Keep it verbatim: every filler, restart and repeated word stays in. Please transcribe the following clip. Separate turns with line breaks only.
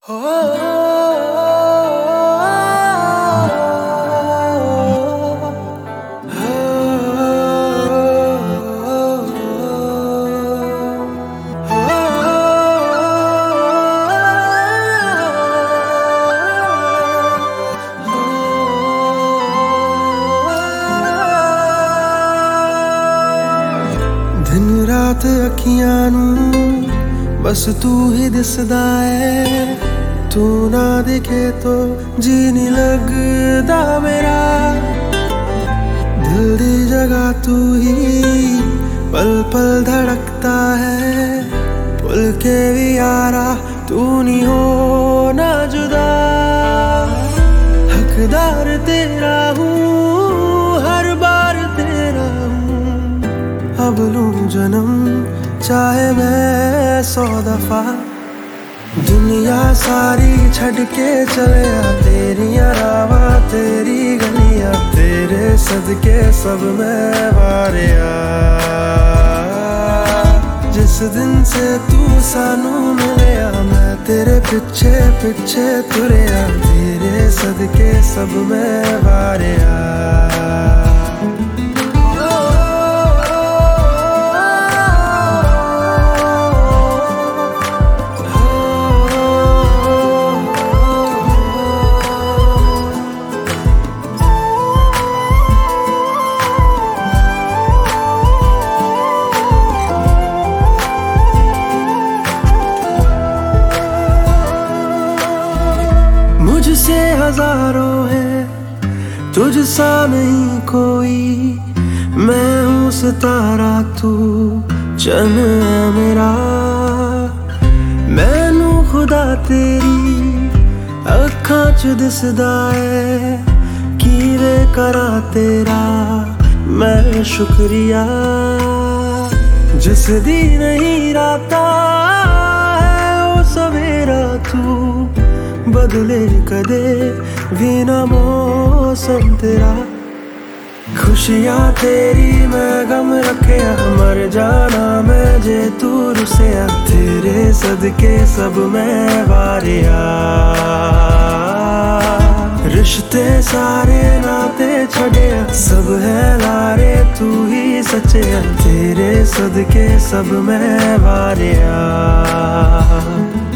दिन रात अखियां नू बस तू ही दिसदा है। तू ना दिखे तो जी नहीं लगदा मेरा। दिल दी जगह तू ही पल पल धड़कता है। भूल के भी यारा तू नहीं हो ना जुदा। हकदार तेरा हूँ हर बार तेरा हूँ। अब लूं जन्म चाहे मैं सौ दफा। दुनिया सारी छड़ के चले आ तेरिया रावा तेरी गलियां। तेरे सदके सब मैं वारिया। जिस दिन से तू सानू मिलिया मैं तेरे पिछे पिछे तुरिया। तेरे सदके सब मैं वारिया। मुझसे हजारों है तुझसा नहीं कोई। मैं हूँ सितारा तू चन्न है मेरा। मैनू खुदा तेरी अखां च दिसदा है। कीवे करा तेरा मैं शुक्रिया। जिस दी नहीं राता है ओ सवेरा तू। बदले कदे भी ना मौसम तेरा। खुशियाँ तेरी मैं गम रखिया। मर जाना मैं जे तू रुसिया। तेरे सदके सब मैं वारिया। रिश्ते सारे नाते छड़िया। सब है लारे तू ही सच्चिया। तेरे सदके सब मैं वारिया।